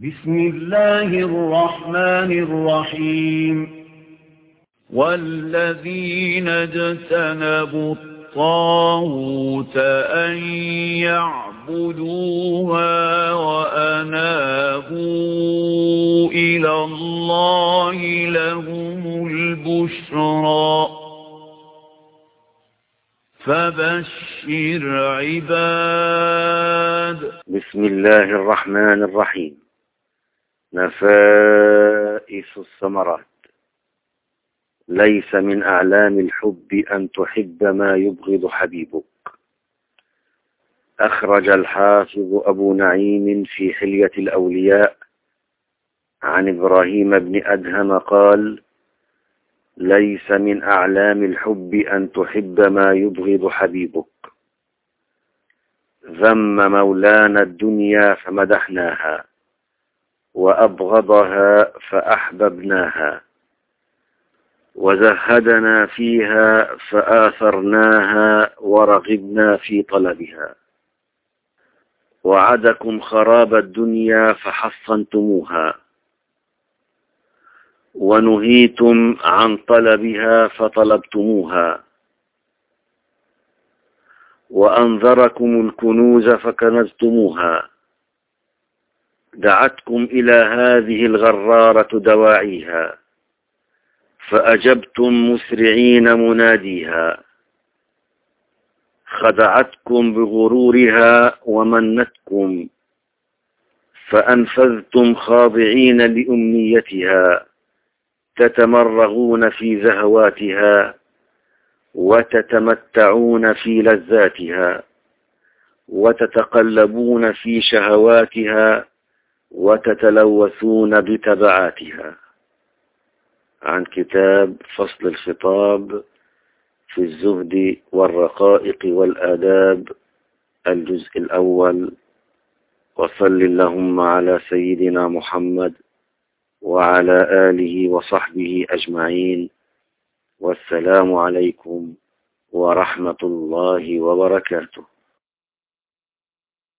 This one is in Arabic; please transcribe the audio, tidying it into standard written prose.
بسم الله الرحمن الرحيم. والذين اجتنبوا الطاغوت أن يعبدوها وأنابوا إلى الله لهم البشرى فبشر عباد. بسم الله الرحمن الرحيم. نفائس الثمرات. ليس من أعلام الحب أن تحب ما يبغض حبيبك. أخرج الحافظ أبو نعيم في حلية الأولياء عن إبراهيم بن أدهم قال: ليس من أعلام الحب أن تحب ما يبغض حبيبك. ذم مولانا الدنيا فمدحناها، وأبغضها فأحببناها، وزهدنا فيها فآثرناها ورغبنا في طلبها. وعدكم خراب الدنيا فحصنتموها، ونهيتم عن طلبها فطلبتموها، وأنذركم الكنوز فكنزتموها. دعتكم إلى هذه الغرارة دواعيها، فأجبتم مسرعين مناديها. خدعتكم بغرورها ومنتكم، فأنفذتم خاضعين لأمنيتها، تتمرغون في زهواتها وتتمتعون في لذاتها، وتتقلبون في شهواتها وتتلوثون بتبعاتها. عن كتاب فصل الخطاب في الزهد والرقائق والآداب، الجزء الأول. وصل اللهم على سيدنا محمد وعلى آله وصحبه أجمعين، والسلام عليكم ورحمة الله وبركاته.